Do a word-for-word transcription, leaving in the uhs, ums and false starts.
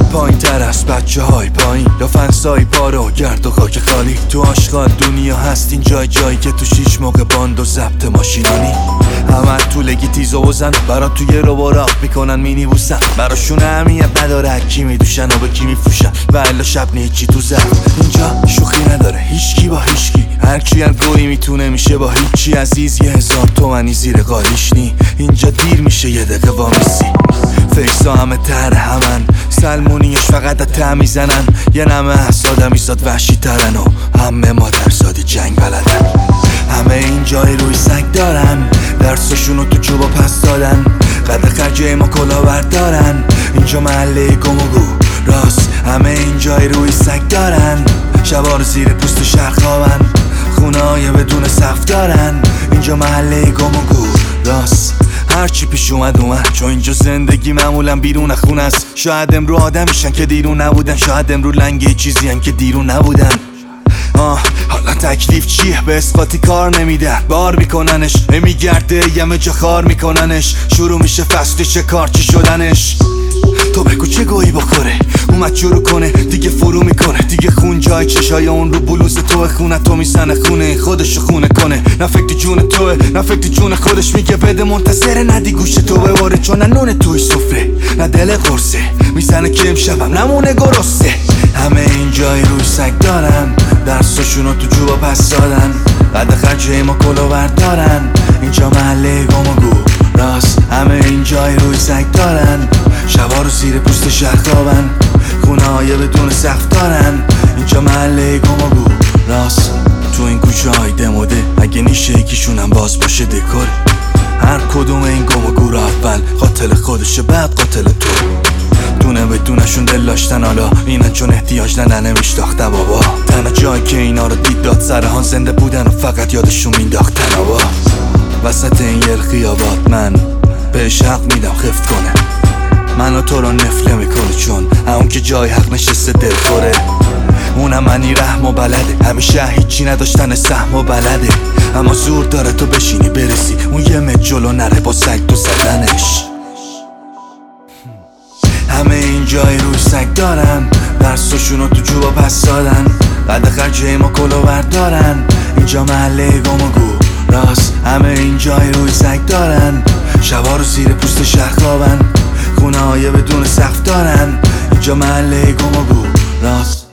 پایین تر از بچه های پایین، یا فنسای پاره و گرد و خاک خالی. تو آشغال دنیا هستین، جای جایی که تو شیش موقع باند و ضبط ماشینانی. همه طولگی تیز و بزن برا توی رو براق میکنن مینی بوسن. براشون اهمیت نداره کی میدوشن و به کی میفروشن، و الا شب نیچی تو زفت. اینجا شوخی نداره هیچکی با هیچکی، هر کی هر گویی میتونه میشه با هیچی. عزیز یه هزار تومنی زیر قالیش نی، اینجا دیر میشه یه دقیقه وامیسی. فیکسا همه تر همن، سلمونیش فقط ته میزنن. یه نمه حساد میزاد وحشی ترن و همه مادرزادی جنگ بلدن. همه این جای روی سگ دارن، درسشونو تو جوبا پس دادن. قد خرجه ما کلاور دارن، اینجا محله گمگو راست. همه این جای روی سگ دارن، شبار زیر پوست شهر خوابن. خونه های بدون سقف دارن، اینجا محله گمگو راست. هرچی پیش اومد اومد، چون اینجا زندگی معمولا بیرون خونه است. شاید امرو آدمیشن که دیرون نبودن، شاید امرو لنگه چیزی هن که دیرون نبودن. آه حالا تکلیف چیه؟ به اسقاطی کار نمیدن، بار میکننش میگرده یمه جا خار میکننش. شروع میشه فصل شکارچی شدنش. تو بگو چه گویی بخوره، اومد شروع کنه دیگه فرو میکنه. دیگه خون جای چشای اون رو بلوز تو، خونه تو میزنه خونه خودشو خونه کنه. نه فکر جون توه نه فکر جون خودش، میگه بده منتظره ندی گوش تو بباره. چون نه نون توی سفره نه دل قرصه، میزنه که امشبم نمونه گرسته. همه این جای روی سگ دارن، درسشونو تو جوبا پس دادن. قد خرجه ما کلاور دارن، اینجا محله گمگو راست. همه این جای روی سگ دارن، شبا رو زیر پوست شهر خوابن. خونه های بدون سقف دارن، اینجا محله گمگو راست. تو این کوچه های دموده، اگه نیشه یکیشونم باز باشه دکوره. هر کدوم این گمگو رو اول قاتل خودشه بعد قاتل تو. دونه بدونشون دل داشتن، حالا اینن چون احتیاج نه نمیشتاخته بابا. تنها جایی که اینا رو دید داد سرهان زنده بودن و فقط یادشون مینداختن آبا. وسط این یل خیابات من بهش حق میدم خفت کنه. منو تو رو نفله میکنه، چون اون که جای حق نشسته دل خوره. اونم منی رحم و بلده، همیشه هیچی نداشتن سهم و بلده. اما زور داره تو بشینی برسی، اون یه مت جلو نره با سگ تو زدنش. همه این جای روی سگ دارن، درسشونو تو جوبا پس دادن. قد خرجه ما کلاور دارن، اینجا محله گمگو راست. همه این جای روی سگ دارن، شبا رو زیر پوست شهر خوابن. خونه های بدون سقف دارن، اینجا محله گمگو راست.